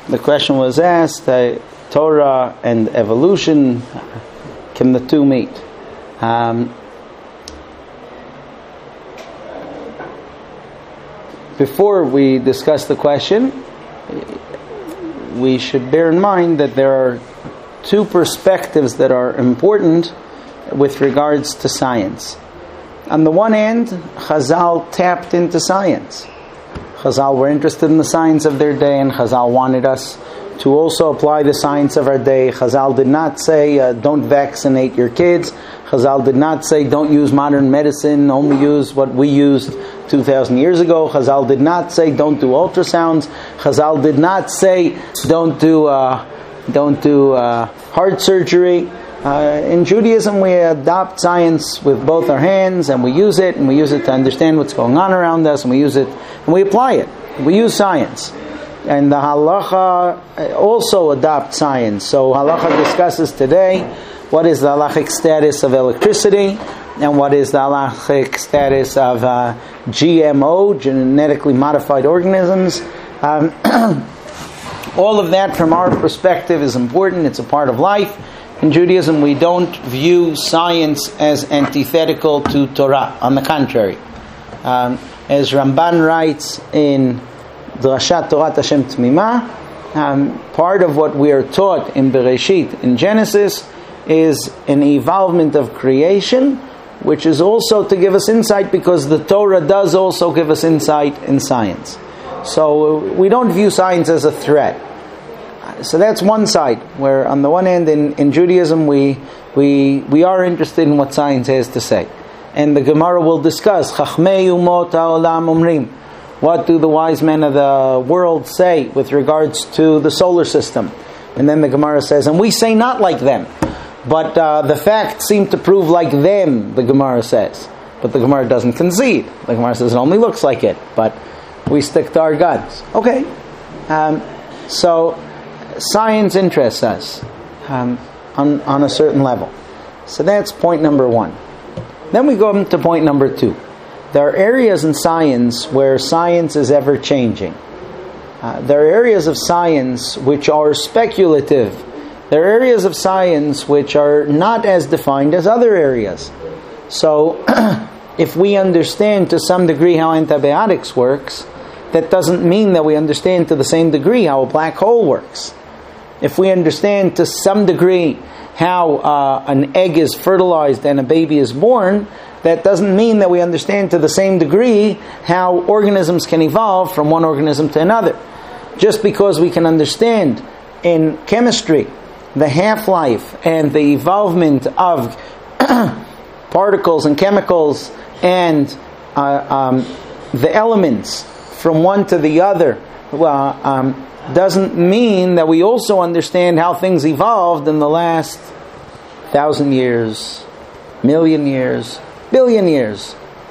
The question was asked, Torah and evolution, can the two meet? Before we discuss the question, we should bear in mind that there are two perspectives that are important with regards to science. On the one hand, Chazal tapped into science. Chazal were interested in the science of their day, and Chazal wanted us to also apply the science of our day. Chazal did not say, don't vaccinate your kids. Chazal did not say, don't use modern medicine, only use what we used 2,000 years ago. Chazal did not say, don't do ultrasounds. Chazal did not say, don't do heart surgery. In Judaism, we adopt science with both our hands, and we use it to understand what's going on around us, and we use it, and we apply it. We use science. And the halacha also adopts science. So halacha discusses today what is the halachic status of electricity, and what is the halachic status of GMO, genetically modified organisms. All of that, from our perspective, is important. It's a part of life. In Judaism, we don't view science as antithetical to Torah. On the contrary, as Ramban writes in Drashat Torat Hashem Tmimah, part of what we are taught in Bereshit, in Genesis, is an evolvement of creation, which is also to give us insight, because the Torah does also give us insight in science. So we don't view science as a threat. So that's one side, where on the one hand in Judaism we are interested in what science has to say. And the Gemara will discuss, Chachmei Umot HaOlam Omrim, what do the wise men of the world say with regards to the solar system? And then the Gemara says, and we say not like them, but the facts seem to prove like them, the Gemara says. But the Gemara doesn't concede. The Gemara says it only looks like it, but we stick to our guns. Okay. So science interests us on a certain level. So that's point number one. Then we go to point number two. There are areas in science where science is ever changing. There are areas of science which are speculative. There are areas of science which are not as defined as other areas. So if we understand to some degree how antibiotics works, that doesn't mean that we understand to the same degree how a black hole works. If we understand to some degree how an egg is fertilized and a baby is born, that doesn't mean that we understand to the same degree how organisms can evolve from one organism to another. Just because we can understand in chemistry the half-life and the evolvement of particles and chemicals and the elements from one to the other, doesn't mean that we also understand how things evolved in the last 1,000 years, million years, billion years.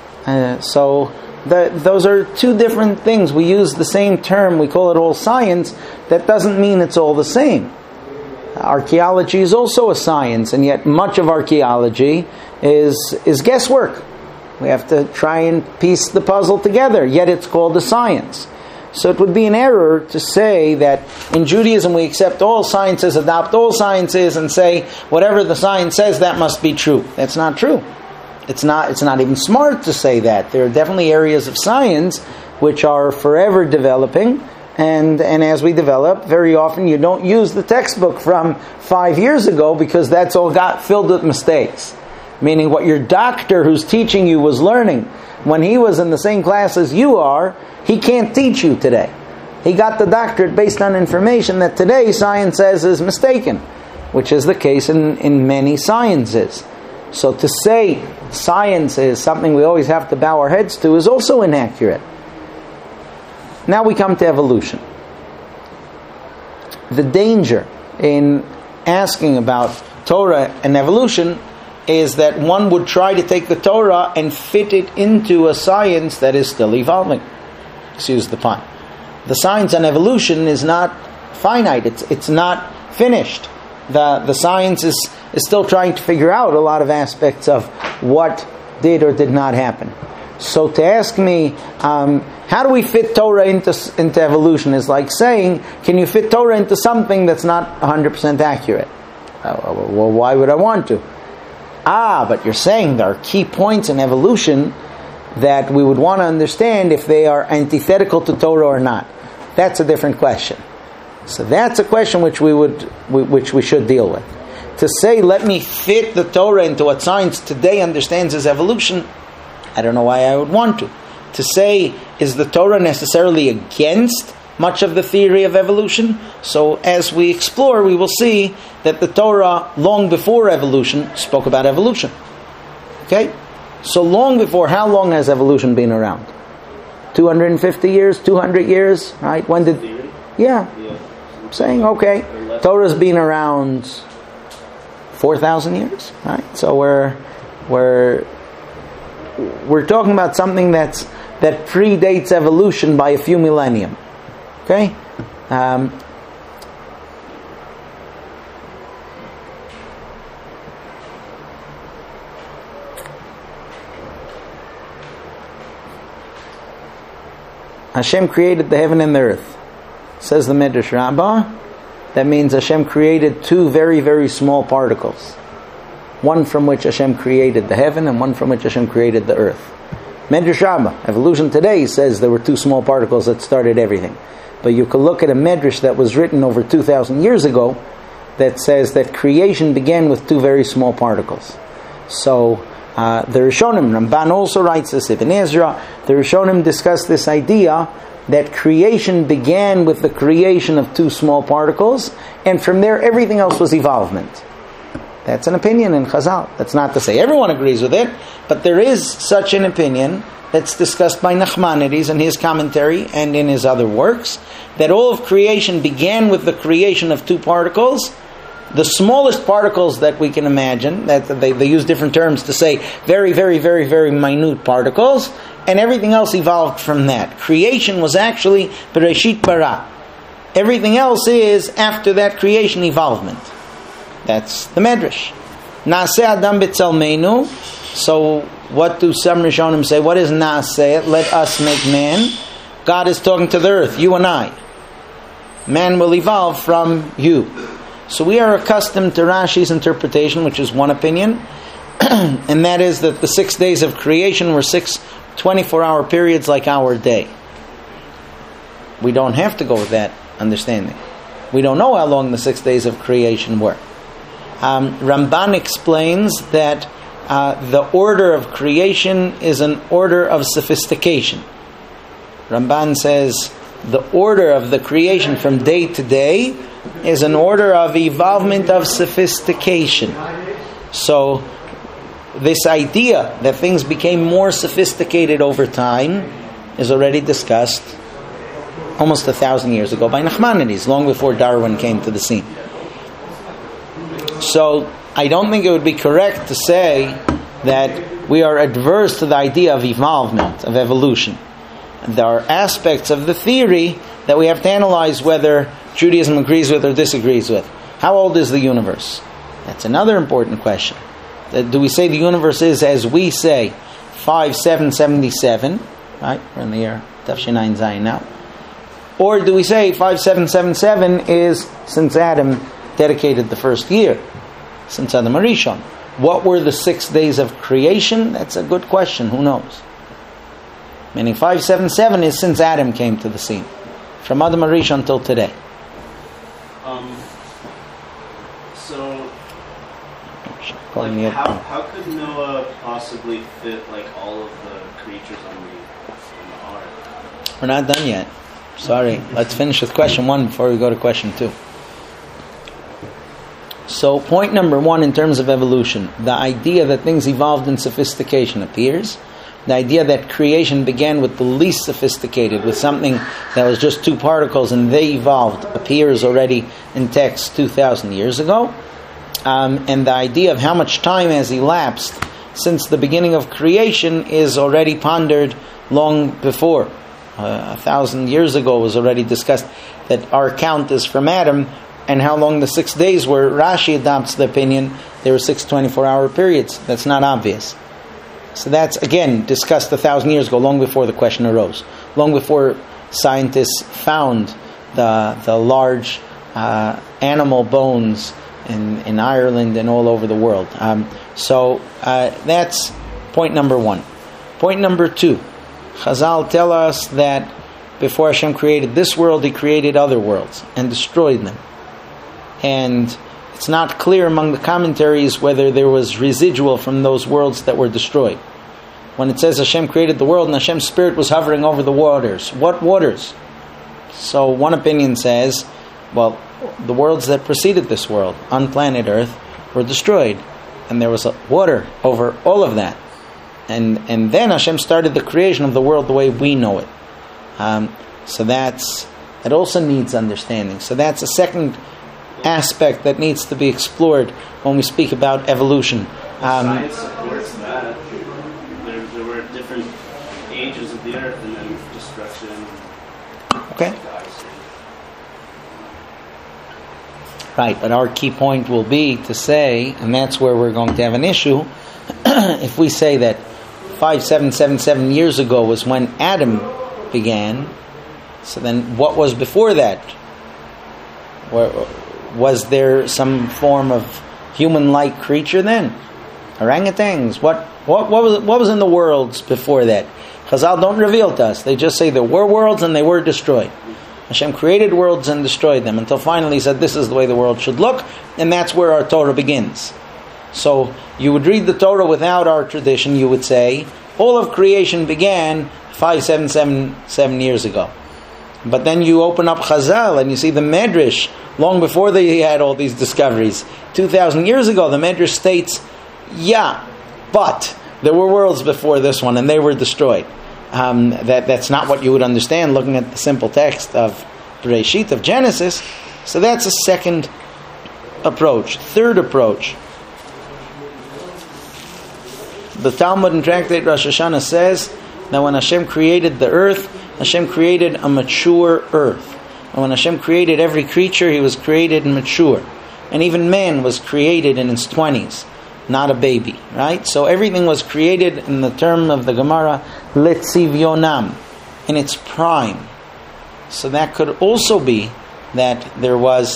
So those are two different things. We use the same term, we call it all science. That doesn't mean it's all the same. Archaeology is also a science, and yet much of archaeology is guesswork. We have to try and piece the puzzle together, yet it's called a science. So it would be an error to say that in Judaism we accept all sciences, adopt all sciences, and say whatever the science says, that must be true. That's not true. It's not even smart to say that. There are definitely areas of science which are forever developing, and as we develop, very often you don't use the textbook from 5 years ago, because that's all got filled with mistakes. Meaning what your doctor who's teaching you was learning when he was in the same class as you are, he can't teach you today. He got the doctorate based on information that today science says is mistaken, which is the case in many sciences. So to say science is something we always have to bow our heads to is also inaccurate. Now we come to evolution. The danger in asking about Torah and evolution is that one would try to take the Torah and fit it into a science that is still evolving. Excuse the pun. The science on evolution is not finite. It's not finished. The science is still trying to figure out a lot of aspects of what did or did not happen. So to ask me, how do we fit Torah into evolution is like saying, can you fit Torah into something that's not 100% accurate? Well, why would I want to? But you're saying there are key points in evolution that we would want to understand if they are antithetical to Torah or not. That's a different question. So that's a question which we should deal with. To say, let me fit the Torah into what science today understands as evolution, I don't know why I would want to. To say, is the Torah necessarily against much of the theory of evolution? So as we explore, we will see that the Torah, long before evolution, spoke about evolution. Okay? So long before, how long has evolution been around? 250 years, 200 years, right? When did... Yeah. I'm saying, okay, Torah's been around 4,000 years, right? So we're talking about something that predates evolution by a few millennium. Okay? Hashem created the heaven and the earth. Says the Midrash Rabbah, that means Hashem created two very, very small particles. One from which Hashem created the heaven and one from which Hashem created the earth. Midrash Rabbah, evolution today says there were two small particles that started everything. But you can look at a Midrash that was written over 2,000 years ago that says that creation began with two very small particles. So the Rishonim, Ramban also writes this, Ibn Ezra, the Rishonim discuss this idea that creation began with the creation of two small particles, and from there everything else was evolvement. That's an opinion in Chazal. That's not to say everyone agrees with it, but there is such an opinion that's discussed by Nachmanides in his commentary and in his other works, that all of creation began with the creation of two particles, the smallest particles that we can imagine, that they use different terms to say very, very, very, very minute particles, and everything else evolved from that. Creation was actually Bereshit Bara. Everything else is, after that creation, evolvement. That's the Medrash. Naaseh Adam b'tzelmeinu. So what do some Rishonim say? What is Naaseh? Let us make man. God is talking to the earth, you and I. Man will evolve from you. So we are accustomed to Rashi's interpretation, which is one opinion, and that is that the 6 days of creation were 6 24-hour periods like our day. We don't have to go with that understanding. We don't know how long the 6 days of creation were. Ramban explains that the order of creation is an order of sophistication. Ramban says the order of the creation from day to day is an order of evolvement of sophistication. So this idea that things became more sophisticated over time is already discussed almost 1,000 years ago by Nachmanides, long before Darwin came to the scene. So I don't think it would be correct to say that we are adverse to the idea of evolvement, of evolution. There are aspects of the theory that we have to analyze whether Judaism agrees with or disagrees with. How old is the universe? That's another important question. Do we say the universe is, as we say, 5777, right? We're in the year Tafshin Zayin now. Or do we say 5777 is since Adam dedicated the first year, since Adam Arishon? What were the 6 days of creation? That's a good question. Who knows? Meaning 577 is since Adam came to the scene, from Adam Arishon till today. How could Noah possibly fit like all of the creatures on the ark? We're not done yet. Sorry. Let's finish with question 1 before we go to question 2. So point number 1 in terms of evolution, the idea that things evolved in sophistication appears. The idea that creation began with the least sophisticated, with something that was just two particles and they evolved, appears already in text 2,000 years ago. And the idea of how much time has elapsed since the beginning of creation is already pondered long before. 1,000 years ago was already discussed that our count is from Adam, and how long the 6 days were. Rashi adopts the opinion there were 6 24-hour periods. That's not obvious. So that's, again, discussed 1,000 years ago, long before the question arose. Long before scientists found the large animal bones in Ireland and all over the world. So that's point number one. Point number two. Chazal tell us that before Hashem created this world, He created other worlds and destroyed them. And it's not clear among the commentaries whether there was residual from those worlds that were destroyed. When it says Hashem created the world and Hashem's Spirit was hovering over the waters. What waters? So one opinion says, well, the worlds that preceded this world on planet Earth were destroyed. And there was water over all of that. And then Hashem started the creation of the world the way we know it. So that also needs understanding. So that's a second aspect that needs to be explored when we speak about evolution. Science supports that. There were different ages of the earth and then destruction. Okay. Right, but our key point will be to say, and that's where we're going to have an issue, if we say that 5777 years ago was when Adam began, so then what was before that? Was there some form of human-like creature then? Orangutans? What was in the worlds before that? Chazal don't reveal to us. They just say there were worlds and they were destroyed. Hashem created worlds and destroyed them until finally He said this is the way the world should look, and that's where our Torah begins. So you would read the Torah without our tradition, you would say all of creation began 5777 years ago. But then you open up Chazal and you see the Medrash long before they had all these discoveries. 2,000 years ago, the Medrash states, but there were worlds before this one and they were destroyed. That's not what you would understand looking at the simple text of Bereshit, of Genesis. So that's a second approach. Third approach. The Talmud in Tractate Rosh Hashanah says that when Hashem created the earth, Hashem created a mature earth. And when Hashem created every creature, He was created mature. And even man was created in his 20s, not a baby, right? So everything was created in the term of the Gemara, letzivionam, in its prime. So that could also be that there was,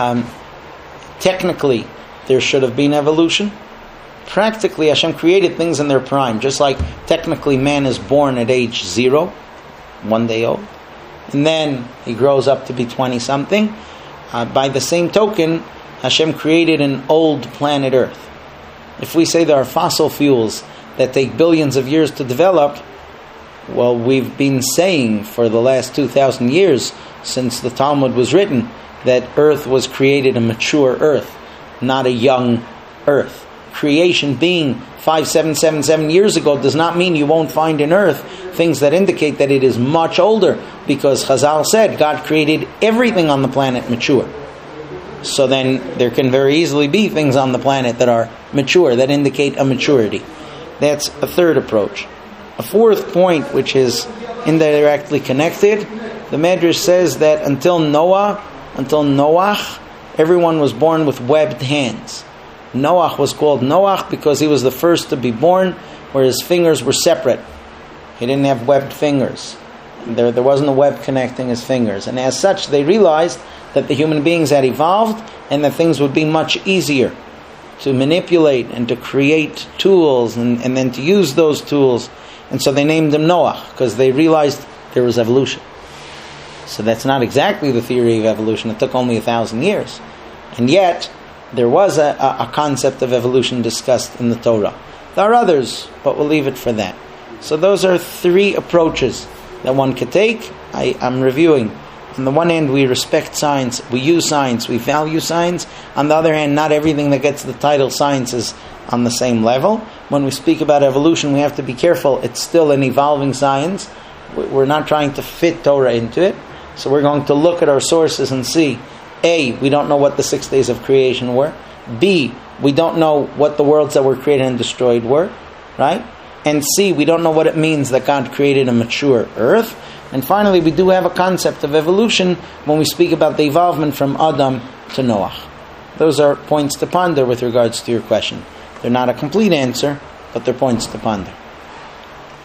technically, there should have been evolution. Practically, Hashem created things in their prime, just like technically man is born at age 0, 1 day old, and then he grows up to be 20-something. By the same token, Hashem created an old planet Earth. If we say there are fossil fuels that take billions of years to develop, well, we've been saying for the last 2,000 years, since the Talmud was written, that Earth was created a mature Earth, not a young Earth. Creation being 5777 years ago does not mean you won't find in Earth things that indicate that it is much older, because Chazal said God created everything on the planet mature. So then there can very easily be things on the planet that are mature, that indicate a maturity. That's a third approach. A fourth point, which is indirectly connected, the Medrash says that until Noah, everyone was born with webbed hands. Noach was called Noach because he was the first to be born, where his fingers were separate. He didn't have webbed fingers. There wasn't a web connecting his fingers. And as such, they realized that the human beings had evolved and that things would be much easier to manipulate and to create tools and then to use those tools. And so they named him Noach because they realized there was evolution. So that's not exactly the theory of evolution. It took only 1,000 years. And yet, there was a concept of evolution discussed in the Torah. There are others, but we'll leave it for that. So those are three approaches that one could take. I'm reviewing. On the one hand, we respect science, we use science, we value science. On the other hand, not everything that gets the title science is on the same level. When we speak about evolution, we have to be careful. It's still an evolving science. We're not trying to fit Torah into it. So we're going to look at our sources and see, A, we don't know what the 6 days of creation were. B, we don't know what the worlds that were created and destroyed were, right? And C, we don't know what it means that God created a mature earth. And finally, we do have a concept of evolution when we speak about the evolvement from Adam to Noach. Those are points to ponder with regards to your question. They're not a complete answer, but they're points to ponder.